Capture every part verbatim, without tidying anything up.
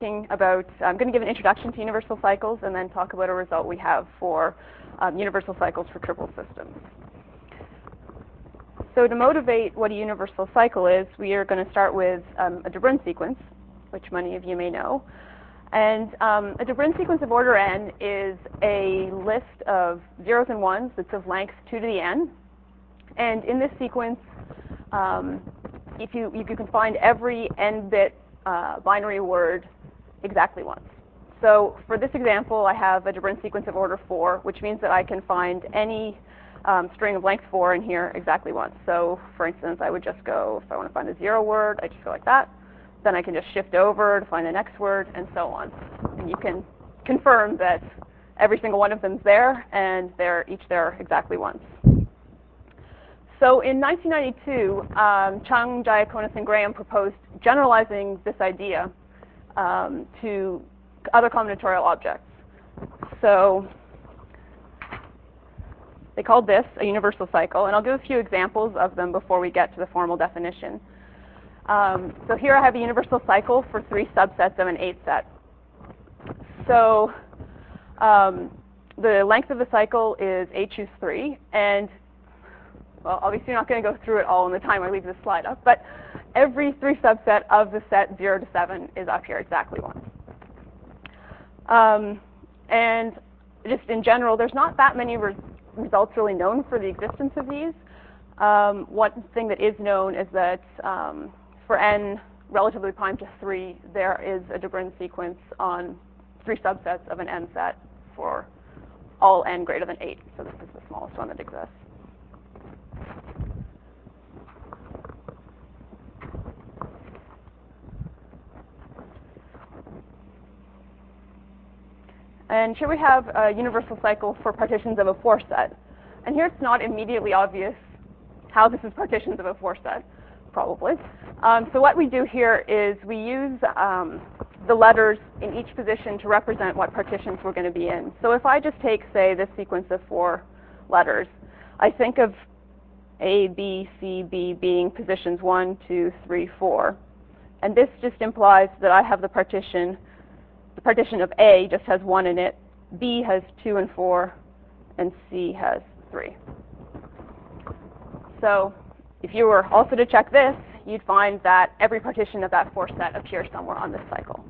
about, I'm going to give an introduction to universal cycles and then talk about a result we have for um, universal cycles for triple systems. So to motivate what a universal cycle is, we are going to start with um, a de Bruijn sequence, which many of you may know. And um, a de Bruijn sequence of order n is a list of zeros and ones that's of length two to the n. And in this sequence, um, if you, if you can find every n-bit uh, binary word exactly once. So for this example, I have a de Bruijn sequence of order four, which means that I can find any um, string of length four in here exactly once. So for instance, I would just go, if I want to find a zero word, I just go like that. Then I can just shift over to find the next word, and so on. And you can confirm that every single one of them's there, and they're each there exactly once. So in nineteen ninety-two, um, Chung, Diaconis, and Graham proposed generalizing this idea um, to other combinatorial objects. So they called this a universal cycle, and I'll give a few examples of them before we get to the formal definition. Um, so here I have a universal cycle for three subsets of an eight set. So um, the length of the cycle is eight choose three, and well, obviously you're not going to go through it all in the time I leave this slide up, but every three subset of the set zero to seven is up here exactly once. Um, and just in general, there's not that many re results really known for the existence of these. Um, one thing that is known is that um, for n relatively prime to three, there is a de Bruijn sequence on three subsets of an n set for all n greater than eight. So this is the smallest one that exists. And here we have a universal cycle for partitions of a four set. And here it's not immediately obvious how this is partitions of a four set, probably. Um, so what we do here is we use um, the letters in each position to represent what partitions we're going to be in. So if I just take, say, this sequence of four letters, I think of A, B, C, B being positions one, two, three, four. And this just implies that I have the partition The partition of A just has one in it, B has two and four, and C has three. So if you were also to check this, you'd find that every partition of that four set appears somewhere on this cycle.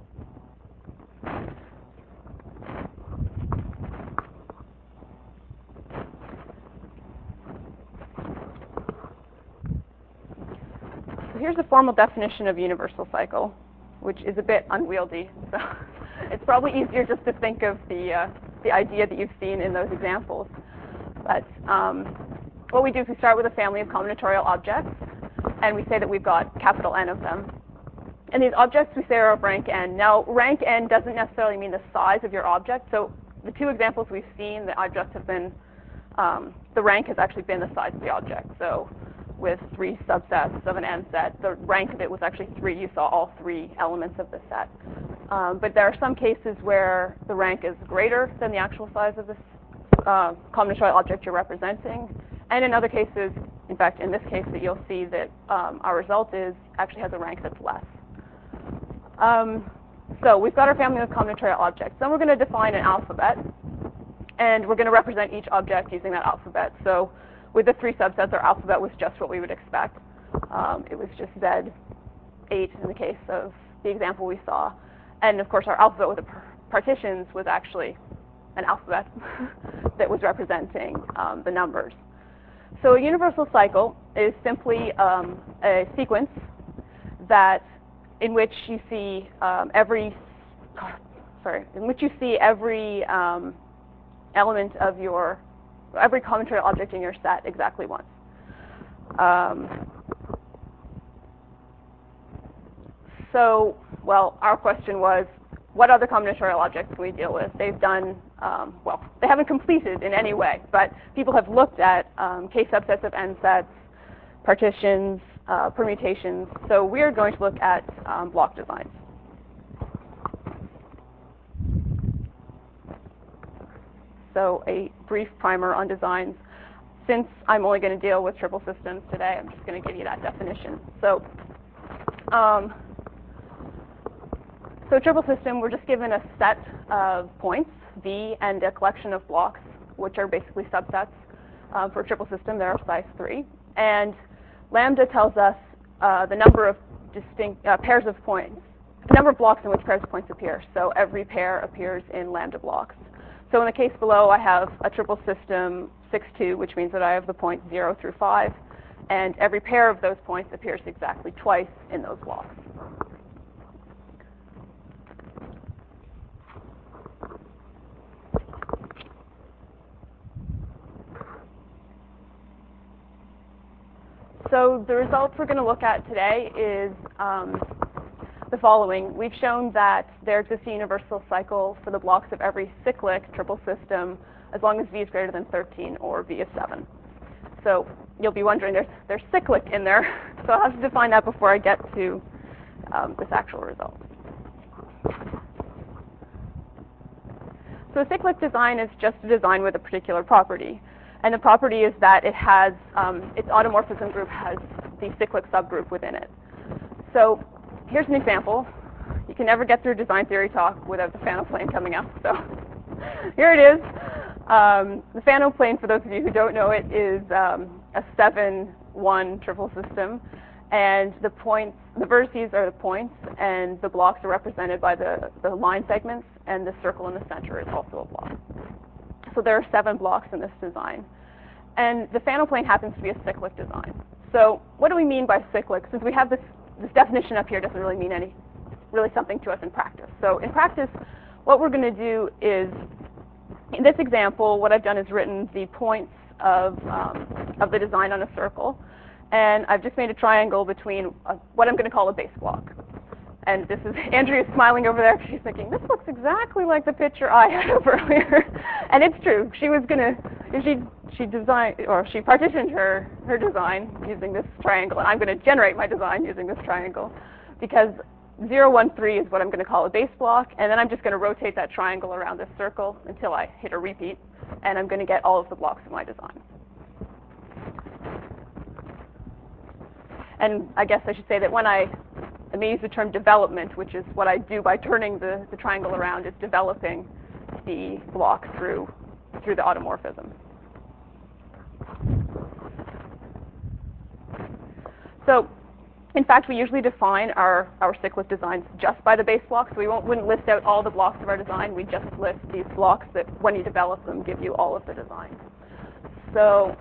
So here's a formal definition of universal cycle, which is a bit unwieldy. So it's probably easier just to think of the, uh, the idea that you've seen in those examples. But um, what we do is we start with a family of combinatorial objects, and we say that we've got capital N of them. And these objects we say are of rank n. Now, rank n doesn't necessarily mean the size of your object. So the two examples we've seen, the objects have been, um, the rank has actually been the size of the object. So with three subsets of an n set, the rank of it was actually three. You saw all three elements of the set. Um, but there are some cases where the rank is greater than the actual size of this uh, combinatorial object you're representing. And in other cases, in fact, in this case, that you'll see that um, our result is actually has a rank that's less. Um, so we've got our family of combinatorial objects. Then we're going to define an alphabet, and we're going to represent each object using that alphabet. So with the three subsets, our alphabet was just what we would expect. Um, it was just Z eight in the case of the example we saw. And of course, our alphabet with the partitions was actually an alphabet that was representing um, the numbers. So a universal cycle is simply um, a sequence that in which you see um, every sorry in which you see every um, element of your every combinatorial object in your set exactly once. Um, so, well, our question was, what other combinatorial objects can we deal with? They've done, um, well, they haven't completed in any way, but people have looked at um, K subsets of n sets, partitions, uh, permutations. So we're going to look at um, block designs. So a brief primer on designs. Since I'm only going to deal with triple systems today, I'm just going to give you that definition. So um, So a triple system, we're just given a set of points, V, and a collection of blocks, which are basically subsets. Um, for a triple system, there are size three. And lambda tells us uh, the number of distinct uh, pairs of points, the number of blocks in which pairs of points appear. So every pair appears in lambda blocks. So in the case below, I have a triple system six two, which means that I have the points zero through five. And every pair of those points appears exactly twice in those blocks. So the results we're going to look at today is um, the following. We've shown that there exists a universal cycle for the blocks of every cyclic triple system as long as V is greater than thirteen or V is seven. So you'll be wondering, there's, there's cyclic in there, so I'll have to define that before I get to um, this actual result. So a cyclic design is just a design with a particular property. And the property is that it has, um, its automorphism group has the cyclic subgroup within it. So here's an example. You can never get through design theory talk without the Fano plane coming up. So here it is. Um, the Fano plane, for those of you who don't know it, is um, a seven one triple system. And the points, the vertices are the points, and the blocks are represented by the, the line segments, and the circle in the center is also a block. So there are seven blocks in this design. And the Fano plane happens to be a cyclic design. So what do we mean by cyclic? Since we have this, this definition up here, it doesn't really mean any, really something to us in practice. So in practice, what we're going to do is, in this example, what I've done is written the points of, um, of the design on a circle. And I've just made a triangle between a, what I'm going to call a base block. And this is, Andrea is smiling over there because she's thinking, this looks exactly like the picture I had of earlier. And it's true. She was going to, she, she designed, or she partitioned her, her design using this triangle. And I'm going to generate my design using this triangle because zero one three is what I'm going to call a base block. And then I'm just going to rotate that triangle around this circle until I hit a repeat. And I'm going to get all of the blocks of my design. And I guess I should say that when I, I may use the term development, which is what I do by turning the, the triangle around, is developing the block through, through the automorphism. So, in fact, we usually define our, our cyclic designs just by the base blocks. So we won't, wouldn't list out all the blocks of our design. We just list these blocks that, when you develop them, give you all of the design. So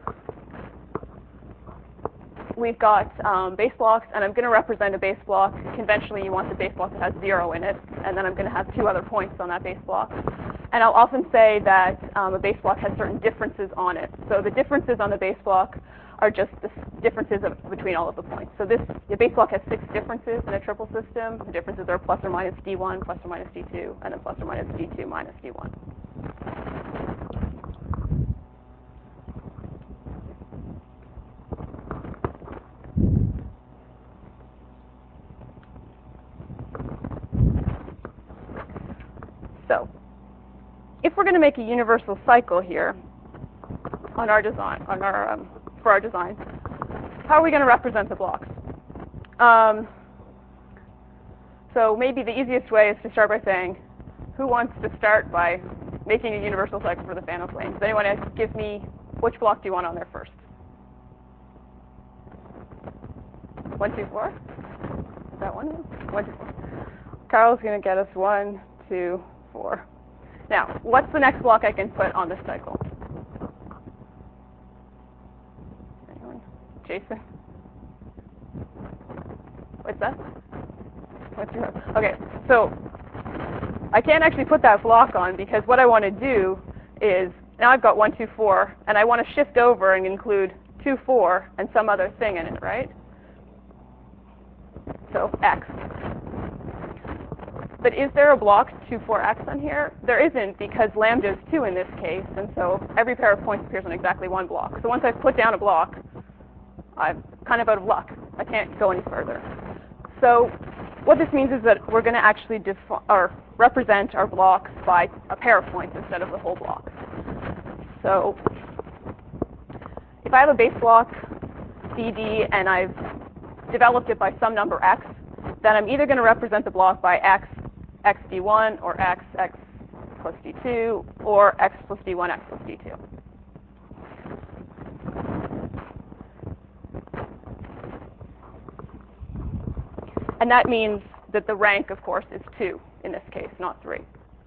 we've got um, base blocks, and I'm going to represent a base block. Conventionally, you want the base block that has zero in it, and then I'm going to have two other points on that base block. And I'll often say that um, a base block has certain differences on it. So the differences on the base block are just the differences of, between all of the points. So this, the base block has six differences in a triple system. The differences are plus or minus D one, plus or minus D two, and then plus or minus D two minus D one. So, if we're going to make a universal cycle here on our design, on our um, for our design, how are we going to represent the blocks? Um, so maybe the easiest way is to start by saying, who wants to start by making a universal cycle for the Fano plane? Does anyone give me, which block do you want on there first? One, two, four? Is that one? One, two, four. Carl's going to get us one, two, four. Now, what's the next block I can put on this cycle? Anyone? Jason? What's that? What's your, okay, so I can't actually put that block on because what I want to do is, now I've got one, two, four, and I want to shift over and include two, four, and some other thing in it, right? So X. But is there a block two, four, X on here? There isn't, because lambda is two in this case, and so every pair of points appears on exactly one block. So once I've put down a block, I'm kind of out of luck. I can't go any further. So what this means is that we're going to actually defi- or represent our blocks by a pair of points instead of the whole block. So if I have a base block, B D, and I've developed it by some number X, then I'm either going to represent the block by X x d one, or x, x plus d two, or x plus d one, x plus d two. And that means that the rank, of course, is two in this case, not three.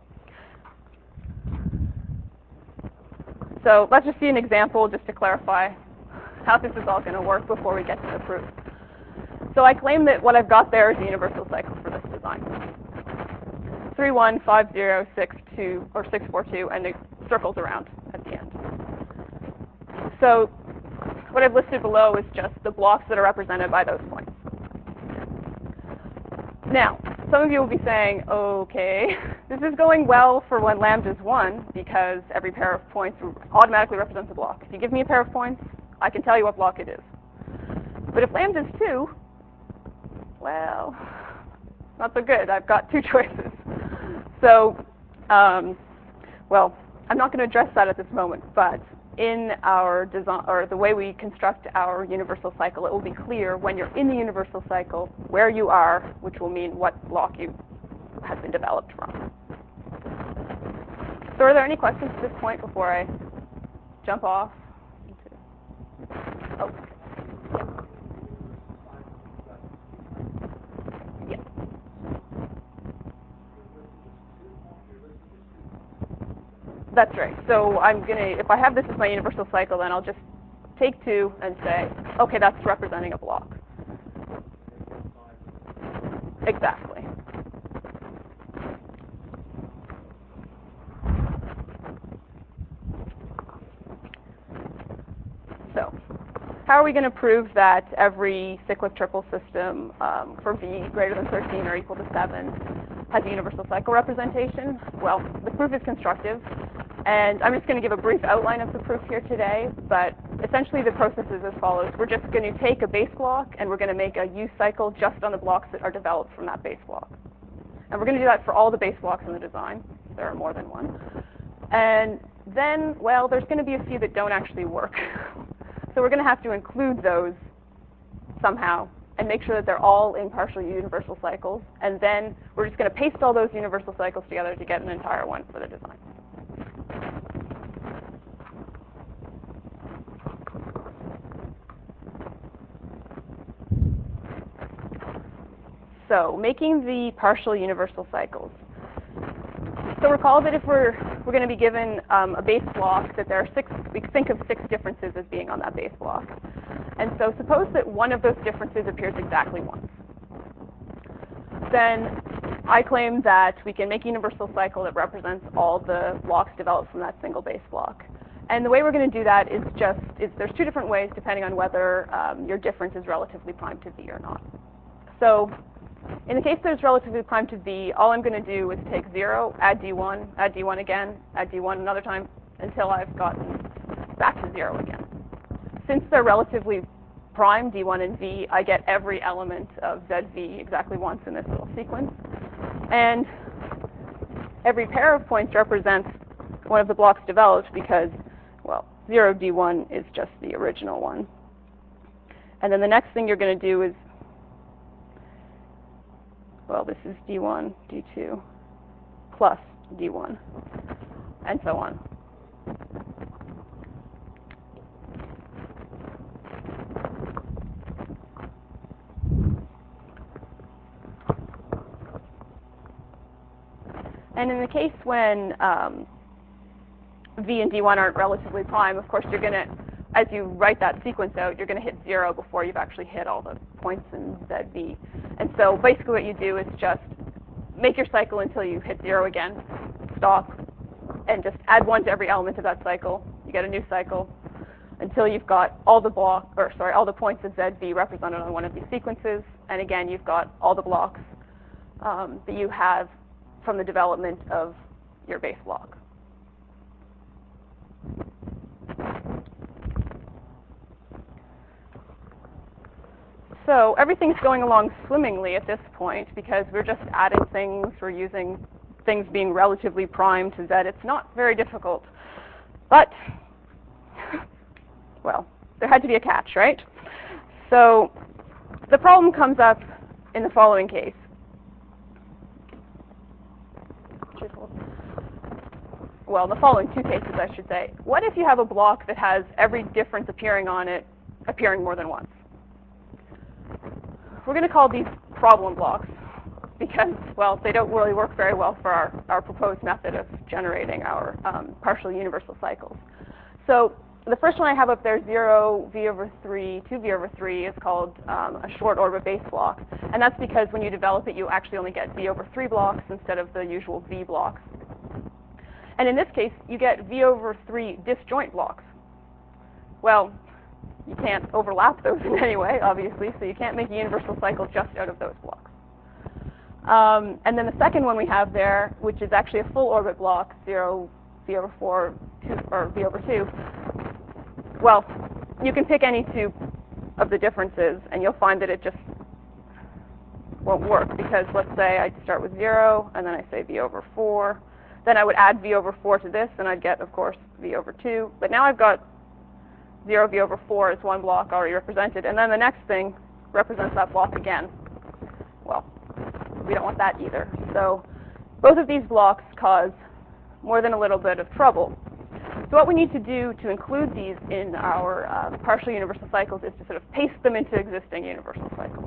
So let's just see an example just to clarify how this is all going to work before we get to the proof. So I claim that what I've got there is a universal cycle for this design. three, one, five, zero, six, two, or six, four, two, and it circles around at the end. So what I've listed below is just the blocks that are represented by those points. Now, some of you will be saying, okay, this is going well for when lambda is one, because every pair of points automatically represents a block. If you give me a pair of points, I can tell you what block it is. But if lambda is two, well, not so good. I've got two choices. So, um, well, I'm not going to address that at this moment, but in our design, or the way we construct our universal cycle, it will be clear when you're in the universal cycle where you are, which will mean what block you have been developed from. So are there any questions at this point before I jump off? Oh, yeah. Yeah. That's right. So I'm going to, if I have this as my universal cycle, then I'll just take two and say, okay, that's representing a block. Exactly. So how are we going to prove that every cyclic triple system um, for V greater than thirteen or equal to seven has a universal cycle representation? Well, the proof is constructive. And I'm just going to give a brief outline of the proof here today, but essentially the process is as follows. We're just going to take a base block and we're going to make a use cycle just on the blocks that are developed from that base block. And we're going to do that for all the base blocks in the design. There are more than one. And then, well, there's going to be a few that don't actually work. So we're going to have to include those somehow and make sure that they're all in partial universal cycles. And then we're just going to paste all those universal cycles together to get an entire one for the design. So making the partial universal cycles. So recall that if we're we're going to be given um, a base block, that there are six, we think of six differences as being on that base block. And so suppose that one of those differences appears exactly once. Then I claim that we can make a universal cycle that represents all the blocks developed from that single base block. And the way we're going to do that is just, is there's two different ways depending on whether um, your difference is relatively prime to V or not. So in the case that it's relatively prime to V, all I'm going to do is take zero, add d one, add d one again, add d one another time, until I've gotten back to zero again. Since they're relatively prime, d one and V, I get every element of Z V exactly once in this little sequence. And every pair of points represents one of the blocks developed because, well, zero d one is just the original one. And then the next thing you're going to do is, well, this is d one, d two, plus d one, and so on. And in the case when um, V and d one aren't relatively prime, of course, you're going to, as you write that sequence out, you're going to hit zero before you've actually hit all the points in Z V. And so basically what you do is just make your cycle until you hit zero again, stop, and just add one to every element of that cycle. You get a new cycle until you've got all the block, or sorry, all the points of Z V represented on one of these sequences. And again, you've got all the blocks um, that you have from the development of your base block. So everything's going along swimmingly at this point because we're just adding things, we're using things being relatively prime to Z. It's not very difficult. But, well, there had to be a catch, right? So the problem comes up in the following case. well, in the following two cases, I should say, what if you have a block that has every difference appearing on it appearing more than once? We're going to call these problem blocks because, well, they don't really work very well for our, our proposed method of generating our um, partial universal cycles. So the first one I have up there, zero, v over three, two v over three, is called um, a short orbit base block. And that's because when you develop it, you actually only get v over three blocks instead of the usual v blocks. And in this case, you get v over three disjoint blocks. Well, you can't overlap those in any way, obviously, so you can't make a universal cycle just out of those blocks. Um, and then the second one we have there, which is actually a full orbit block, zero, v over four, two, or v over two, well, you can pick any two of the differences, and you'll find that it just won't work, because let's say I start with zero, and then I say v over four. Then I would add v over four to this, and I'd get, of course, v over two. But now I've got zero v over four as one block already represented, and then the next thing represents that block again. Well, we don't want that either. So both of these blocks cause more than a little bit of trouble. So what we need to do to include these in our uh, partial universal cycles is to sort of paste them into existing universal cycles.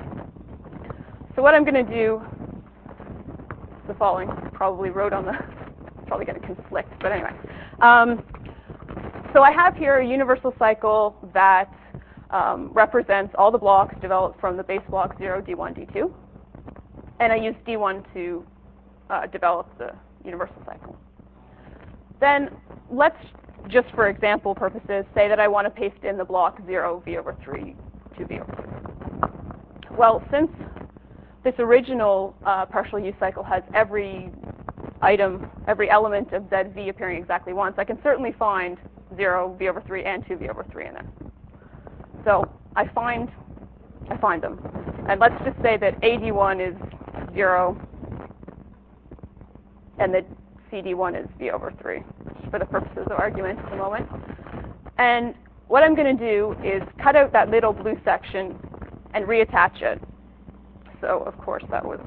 So what I'm going to do is the following. Probably wrote on the, probably going to conflict, but anyway. Um, so I have here a universal cycle that um, represents all the blocks developed from the base block zero, d one, d two. And I use d one to uh, develop the universal cycle. Then let's, just for example purposes, say that I want to paste in the block zero, v over three, two v over three. Well, since this original uh, partial U cycle has every item, every element of Z V appearing exactly once, I can certainly find zero, v over three, and two v over three in there. So I find, I find them. And let's just say that A D one is zero, and that C D one is v over three, for the purposes of argument at the moment. And what I'm going to do is cut out that middle blue section and reattach it. So, of course, that was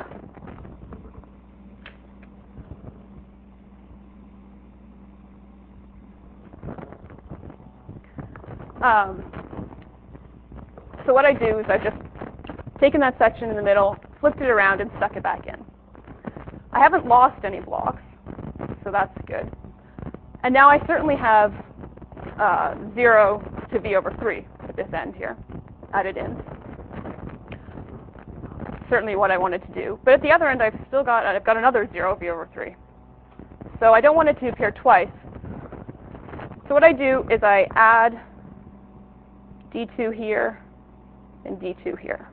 um, so what I do is I've just taken that section in the middle, flipped it around, and stuck it back in. I haven't lost any blocks, so that's good. And now I certainly have uh, zero to v over three at this end here, added in. Certainly what I wanted to do. But at the other end, I've still got, I've got another zero v over three. So I don't want it to appear twice. So what I do is I add d two here and d two here.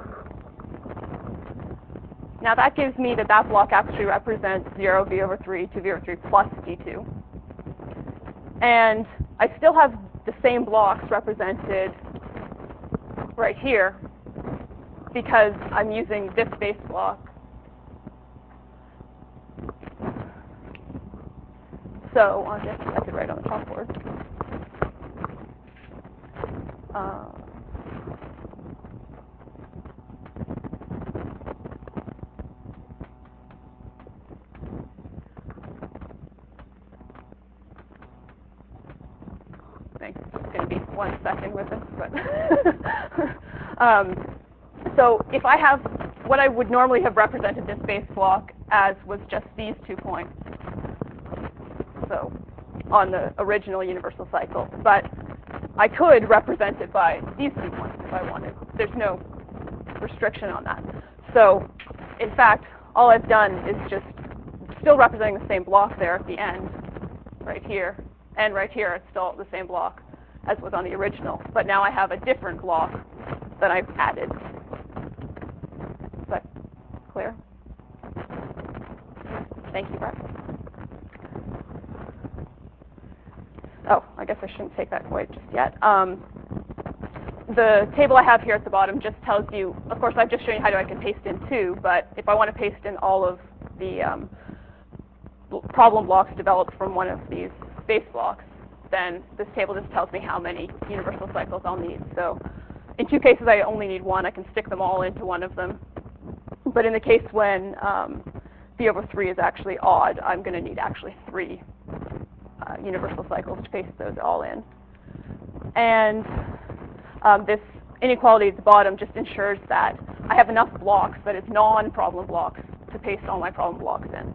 Now that gives me that that block actually represents zero, v over three, two v over three plus d two. And I still have the same blocks represented right here because I'm using this base block. So on this, I could write on the chalkboard. Uh, Thanks. It's going to be one second with this, but um, so if I have what I would normally have represented this base block as was just these two points, so on the original universal cycle, but I could represent it by these two points if I wanted. There's no restriction on that. So in fact, all I've done is just still representing the same block there at the end, right here, and right here it's still the same block as was on the original, but now I have a different block that I've added. Is that clear? Thank you, Brett. Oh, I guess I shouldn't take that quite just yet. Um, the table I have here at the bottom just tells you, of course, I've just shown you how I can paste in two, but if I want to paste in all of the um, problem blocks developed from one of these base blocks, then this table just tells me how many universal cycles I'll need. So in two cases, I only need one. I can stick them all into one of them. But in the case when um, b over three is actually odd, I'm going to need actually three uh, universal cycles to paste those all in. And um, this inequality at the bottom just ensures that I have enough blocks, that is non-problem blocks, to paste all my problem blocks in.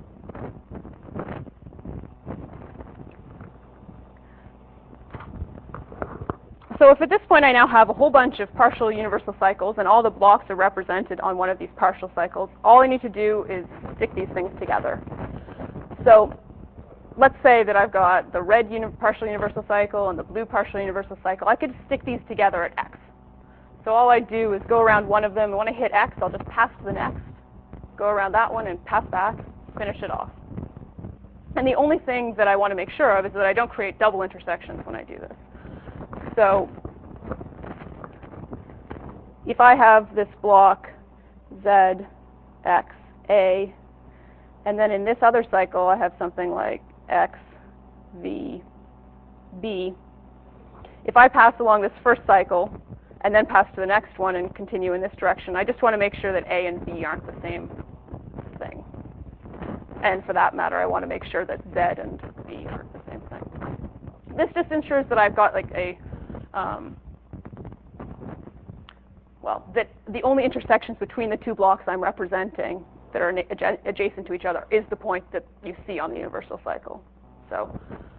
So if at this point I now have a whole bunch of partial universal cycles and all the blocks are represented on one of these partial cycles, all I need to do is stick these things together. So let's say that I've got the red uni partial universal cycle and the blue partial universal cycle. I could stick these together at x. So all I do is go around one of them, and when I hit x, I'll just pass to the next, go around that one and pass back, finish it off. And the only thing that I want to make sure of is that I don't create double intersections when I do this. So if I have this block Z, X, A, and then in this other cycle I have something like X, V, B, if I pass along this first cycle and then pass to the next one and continue in this direction, I just want to make sure that A and B aren't the same thing. And for that matter, I want to make sure that Z and B aren't the same thing. This just ensures that I've got like a Um, well, that the only intersections between the two blocks I'm representing that are adjacent to each other is the point that you see on the universal cycle. So,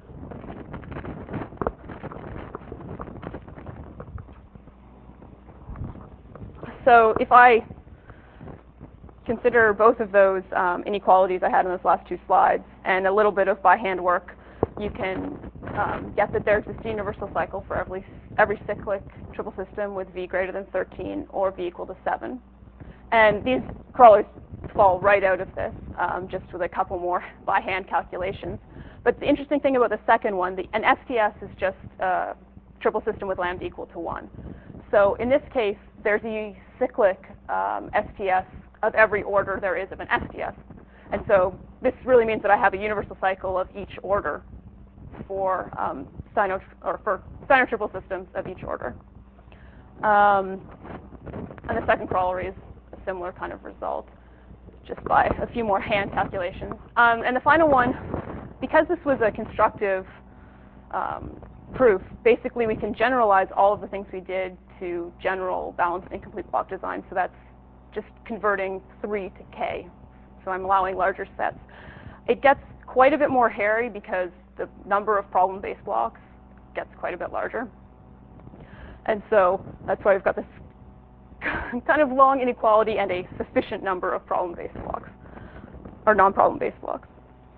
so if I consider both of those um, inequalities I had in those last two slides and a little bit of by hand work, you can um, get that there exists a universal cycle for every, every cyclic triple system with V greater than thirteen or V equal to seven. And these crawlers fall right out of this, um, just with a couple more by hand calculations. But the interesting thing about the second one, the, an S T S is just a triple system with lambda equal to one. So in this case, there's a cyclic um, S T S of every order there is of an S T S. And so this really means that I have a universal cycle of each order for um, Sino or for Sino triple systems of each order. Um, and the second corollary is a similar kind of result, just by a few more hand calculations. Um, and the final one, because this was a constructive um, proof, basically we can generalize all of the things we did to general balanced incomplete block design. So that's just converting three to k. So I'm allowing larger sets. It gets quite a bit more hairy because the number of problem-based blocks gets quite a bit larger. And so that's why we've got this kind of long inequality and a sufficient number of problem-based blocks, or non-problem-based blocks.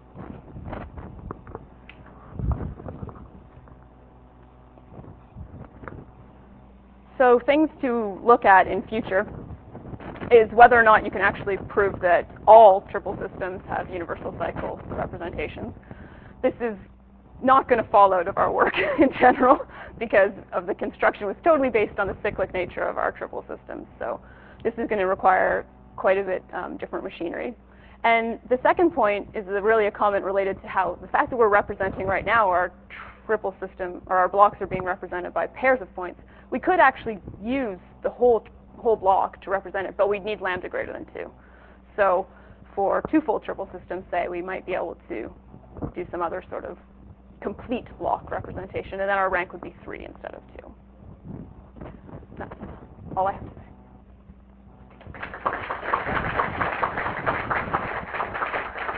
So things to look at in future is whether or not you can actually prove that all triple systems have universal cycle representations. This is not going to fall out of our work in general because of the construction was totally based on the cyclic nature of our triple systems. So this is going to require quite a bit um, different machinery. And the second point is really a comment related to how the fact that we're representing right now our triple system, or our blocks are being represented by pairs of points. We could actually use the whole whole block to represent it, but we'd need lambda greater than two. So for two-fold triple systems, say, we might be able to do some other sort of complete block representation, and then our rank would be three instead of two. That's all I have to say.